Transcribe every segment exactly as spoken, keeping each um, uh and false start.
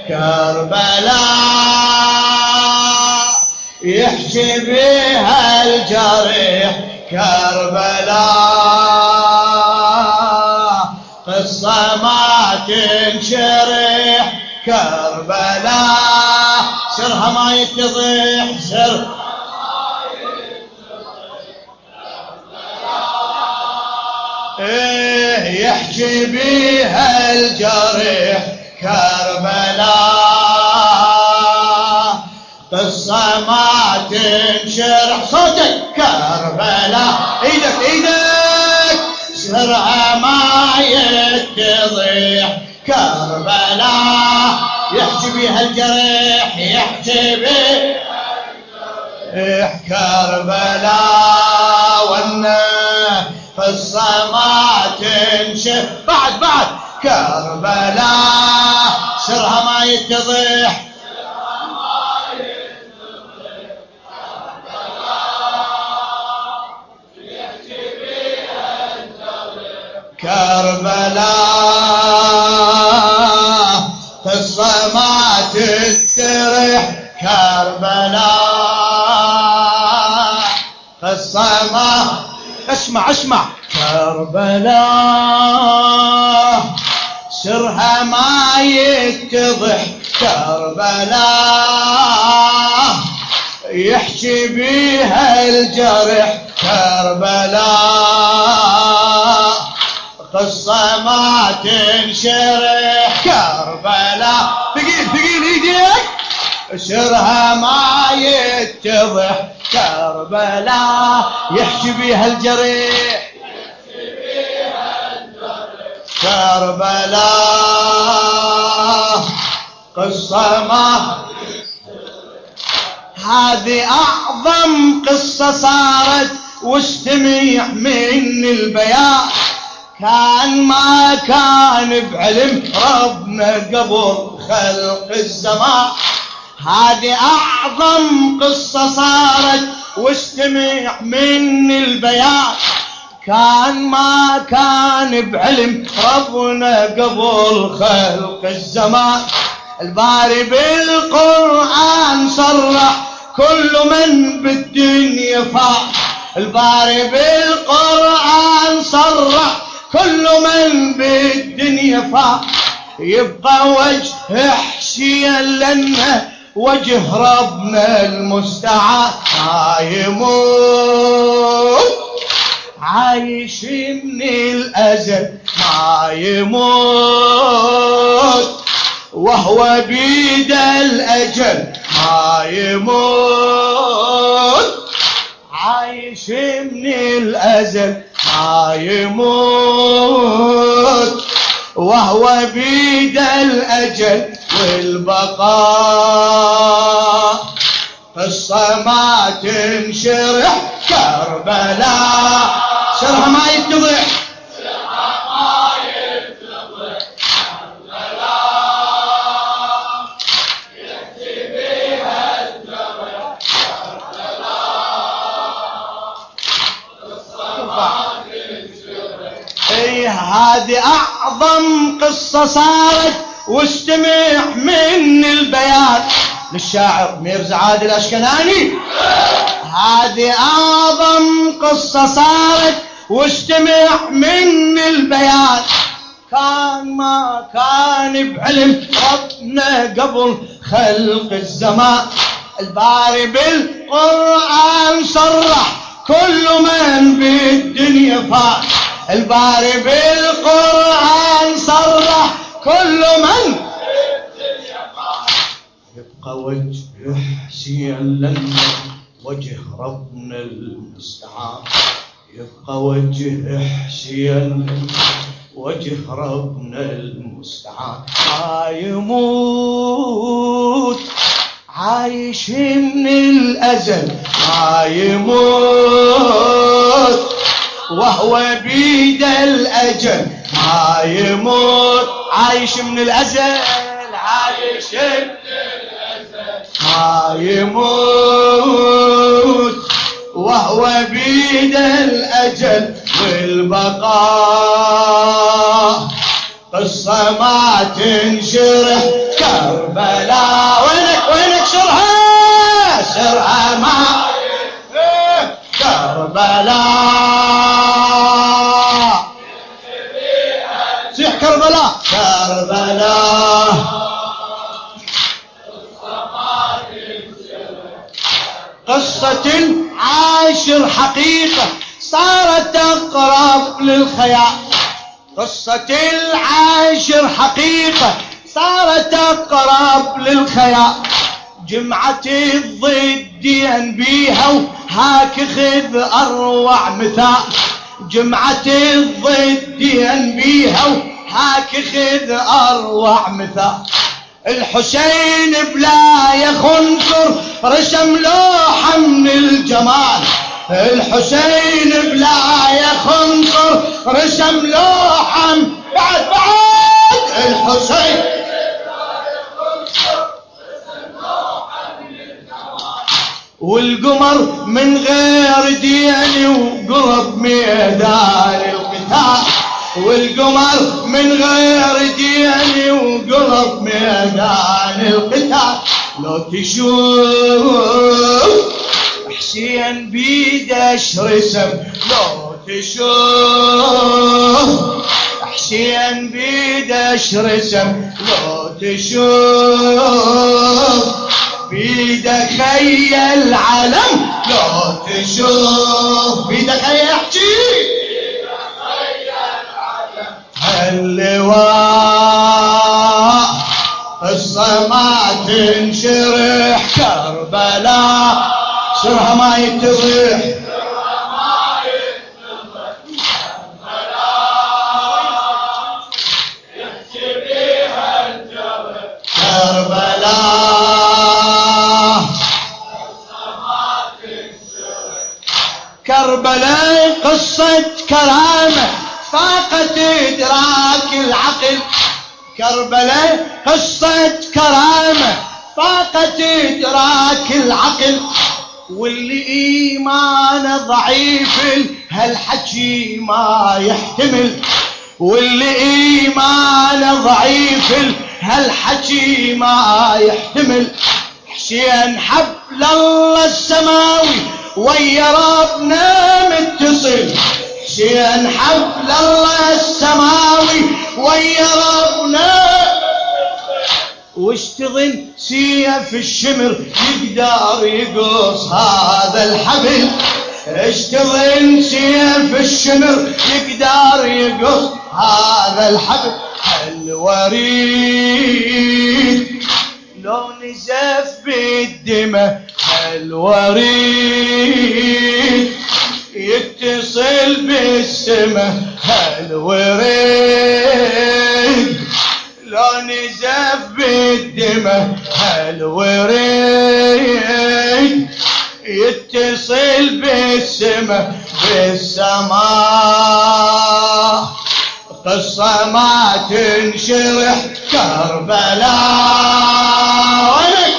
كربلاء يحكي بها الجريح كربلاء قصة ما تنشرح كربلاء سرها ما يتضح سر ايه يحكي بها الجريح كربلاء قصة ما تنشرح صوتك كربلاء ايدك ايدك سرها ما يتضح كربلاء يحكي بها الجريح يحكي بها الجريح كربلاء والنه قصة ما تنشف بعد بعد كربلاء سرها ما يتضح كربلاء قصة ما تنشرح كربلاء قصة ما اسمع اسمع كربلاء سرها ما يتضح كربلاء يحكي بها الجرح كربلاء قصة ما تنشرح كربلاء ثقيل ثقيل ايديك سرها ما يتضح كربلاء يحكي بها الجريح كربلاء قصة ما هذه أعظم قصة صارت واستمع من البيان كان ما كان بعلم ربنا قبل خلق الزمان هذه أعظم قصة صارت واستمع من البيان كان ما كان بعلم ربنا قبل خلق الزمان الباري بالقرآن صرح كل من بالدنيا فاح الباري بالقرآن صرح كل من بالدنيا فاح يبقى وجه حشيا لنا وجه ربنا المستعان ما يموت عايش من الأزل ما يموت وهو بيد الأجل ما يموت عايش من الأزل ما يموت وهو بيد الأجل والبقاء قصة ما تنشرح كربلاء سرها ما يتضح سرها ما يتضح كربلاء يحكي بها الجرح كربلاء قصة ما تنشرح اي هذه اعظم قصة صارت واستمع من البيان للشاعر ميرزا عادل الأشكناني هذه أعظم قصة صارت واستمع من البيان كان ما كان بعلم ربنا قبل خلق الزمان الباري بالقرآن صرح كل من بالدنيا فاح الباري بالقرآن صرح كل من يبقى وجه حسين لنا وجه ربنا المستعان يبقى وجه حسين لنا وجه ربنا المستعان ما يموت عايش من الأزل ما يموت وهو بيد الأجل ما يموت عايش من الأزل عايش من الأزل ما يموت وهو بيد الأجل والبقاء قصة ما تنشرح كربلاء. وينك وينك سرها سرها ما كربلاء. صيح كربلاء كربلاء. قصة العاشر حقيقة صارت أقرب للخيال. قصة العاشر حقيقة صارت أقرب للخيال. جمعة الضدين بيها وهاك خذ أروع مثال. جمعة الضدين بيها وهاك خذ أروع مثال. الحسين بلا يخنصر رسم لوحة من الجمال. الحسين بلا يخنصر رسم لوحة بعد بعد. الحسين والقمر من غير دين وقرب ميدان القتال. والقمر من غير دين وقرب ميدان القتال. لو تشوف حسين بيدش رسم. لو تشوف حسين بيدش رسم. لو تشوف بيدك خيل علم. لو تشوف بيدك خيل احكي اللواء. قصة ما تنشرح كربلاء سرها ما يتضح. كربلاء كربلاء قصة كرامة فاقت إدراك العقل. كربلاء قصة كرامة فاقت إدراك العقل. واللي إيمانه ضعيف هالحكي ما يحتمل. واللي إيمانه ضعيف هالحكي ما يحتمل. حسين حبل الله السماوي ويا ربنا متصل. حسين حبل الله السماوي ويا ربنا. واشتغل سيف الشمر يقدر يقص هذا الحبل. اشتغل سيف الشمر يقدر يقص هذا الحبل. الوريد لو نزف بالدماء. الوريد يتصل بالسماء. الوريد لو نزف بالدماء. الوريد يتصل بالسماء بالسماء. قصة ما تنشرح كربلاء. ولك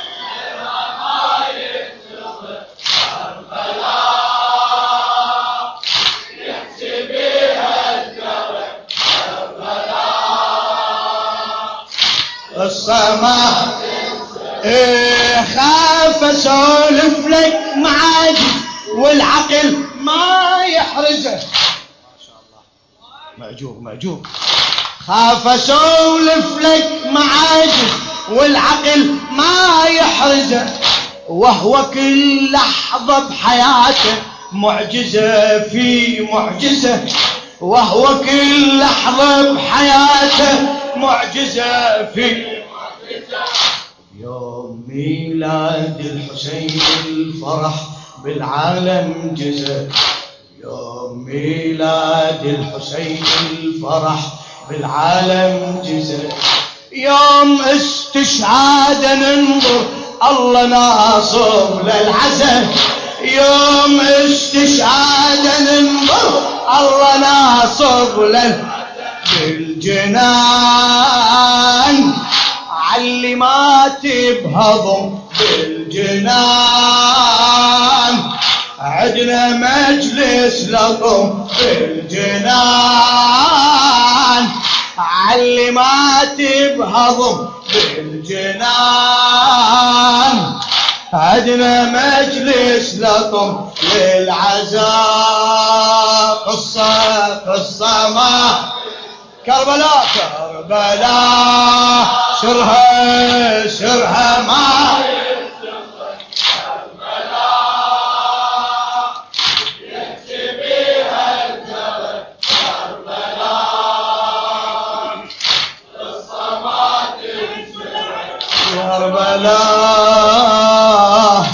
السماء إيه خاف اسولف لك معاجز والعقل ما يحرزه. ما شاء الله مأجور مأجور. خاف اسولف لك معاجز والعقل ما يحرزه. وهو كل لحظة بحياته معجزة في معجزة. وهو كل لحظة بحياته معجزة في معجزة. يوم ميلاد الحسين الفرح بالعالم جزء. يوم ميلاد الحسين الفرح بالعالم جزء. يوم استشهاد ننظر الله ناصر للعزة. يوم استشهاد ننظر الله ناصر للعزة. بالجنان علي مات بهضم. بالجنان عدنا مجلس لطم. بالجنان علي مات بهضم بالجنان عدنا مجلس لطم للعزاء قصة قصة ما كربلاء كربلاء سرها سرها ما كربلاء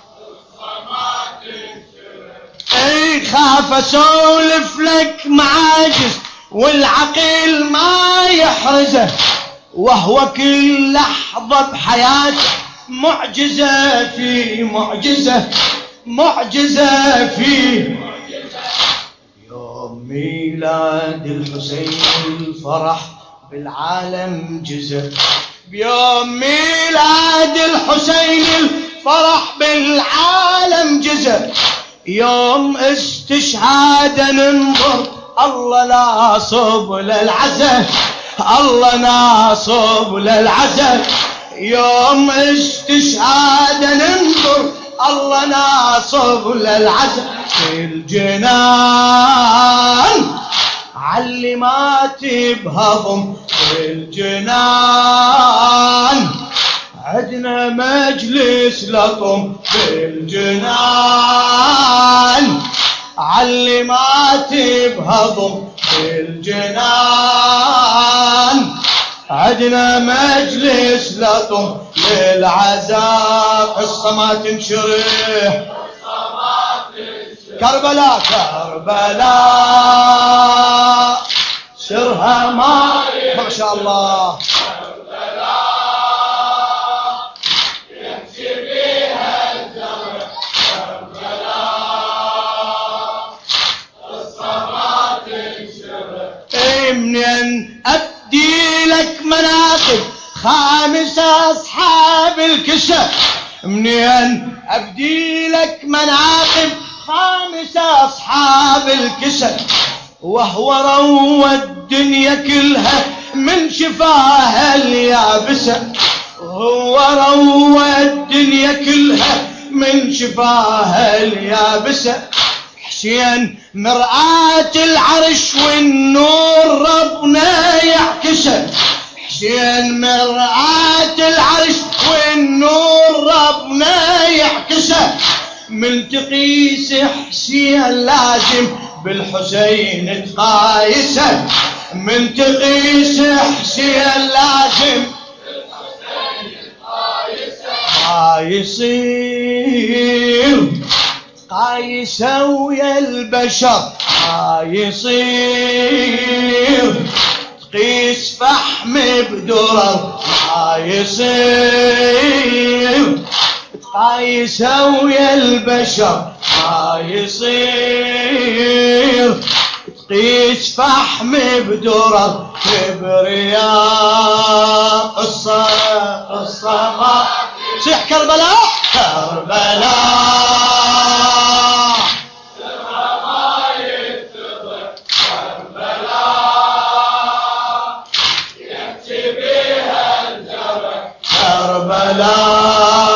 اي خاف اسولف لك معاجز والعقل ما يحرزه وهو كل لحظة بحياته معجزة في معجزة معجزة في يوم ميلاد الحسين الفرح بالعالم جزة بيوم ميلاد الحسين الفرح بالعالم جزة يوم استشهاد ننظر الله ناصب للعزة الله ناصب للعزة يوم استشهاد ننظر الله ناصب للعزة في الجنان علي مات بهضم في الجنان عدنا مجلس لطم في الجنان علي مات بهضم في الجنان عدنا مجلس لطم للعزاء قصة ما تنشرح كربلاء كربلاء سرها ما ما شاء الله يمشي بيها الزمن كربلاء قصة ما تنشرح منين ابدي لك مناقب خامس اصحاب الكشف منين ابدي لك مناقب خامس أصحاب الكسل وهو روى الدنيا كلها من شفاها اليابسة هو روى الدنيا كلها من شفاها اليابسة حسين مرآة العرش والنور ربنا يعكسه حسين مرآة العرش والنور ربنا يعكسه من تقيس حسين لازم بالحسين تقايسه من تقيس حسين لازم بالحسين تقايسه ما يصير قايسه ويا البشر ما يصير تقيس فحم بدرر ما يصير قايسة ويا البشر ما يصير تقيس فحم بدرر كبرياء قصة قصة ما صيح كربلاء كربلاء سرها ما يتضح كربلاء يمشي بيها الجرح كربلاء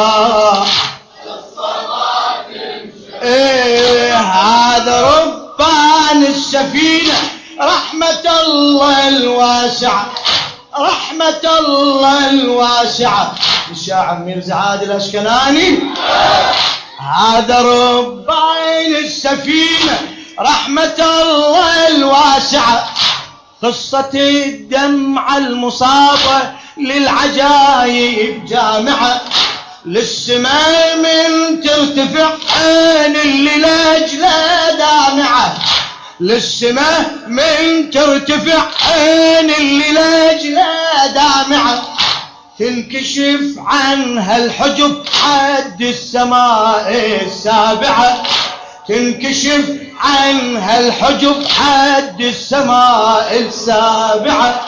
هذا ربان السفينة رحمة الله الواسعة رحمة الله الواسعة الشاعر ميرزا عادل الأشكناني هذا ربان السفينة رحمة الله الواسعة قصة الدمعة المصابة للعجايب جامعة للسماء من ترتفع عين اللي لاجله دامعة للسماء من ترتفع عين اللي لاجله دامعة تنكشف عنها الحجب حد السماء السابعة تنكشف عنها الحجب حد السماء السابعة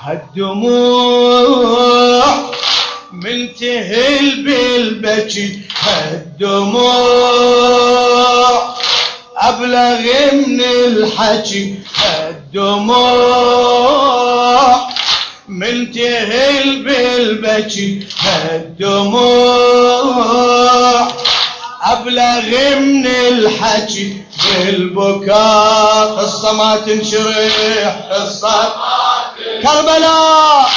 هالدموع من تهل بالبكي هالدموع أبلغ من الحكي هالدموع من تهل بالبكي الدموع أبلغ من الحكي بالبكاء. قصة ما تنشرح قصة كربلاء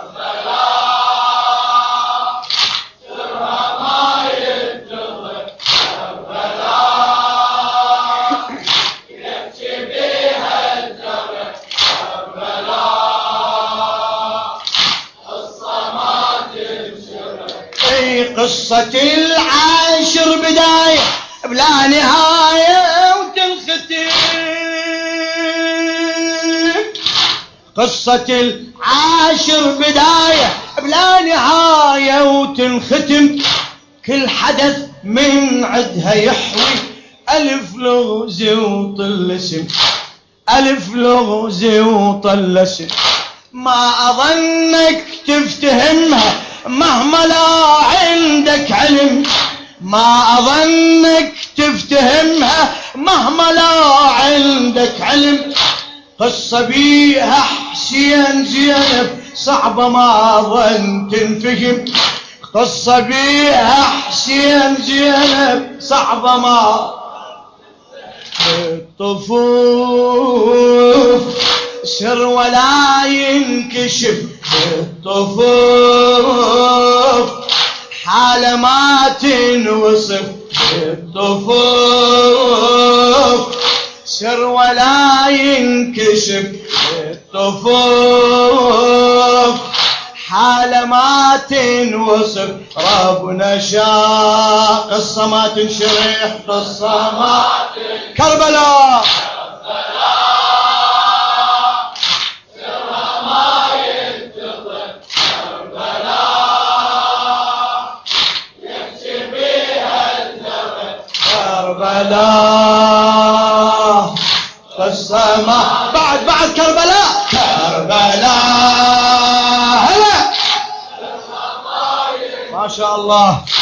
قصة العاشر بداية بلا نهاية وتنختم. قصة العاشر بداية بلا نهاية وتنختم. كل حدث من عدها يحوي ألف لغز وطلسم ألف لغز وطلسم. ما أظنك تفتهمها مهما لا عندك علم. ما أظنك تفتهمها مهما لا عندك علم. قصة بيها حسين زينب صعبة ما ظن تنفهم. قصة بيها حسين زينب صعبة ما الطفوف سر ولا ينكشف. الطفوف حالة ما تنوصف. الطفوف سر ولا ينكشف. الطفوف حالة ما تنوصف. ربنا شاء قصة ما تنشرح. قصة ما كربلاء كربلاء قصة ما بعد بعد كربلاء كربلاء هلا ما شاء الله.